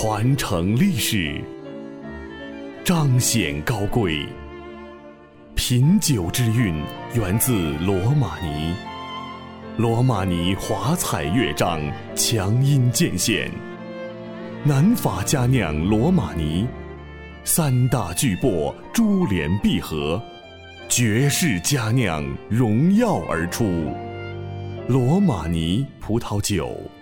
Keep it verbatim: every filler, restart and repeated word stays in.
传承历史，彰显高贵。品酒之韵源自罗马尼，罗马尼华彩乐章，强音渐现。南法佳酿罗马尼，三大巨擘珠联璧合，绝世佳酿荣耀而出。罗马尼葡萄酒。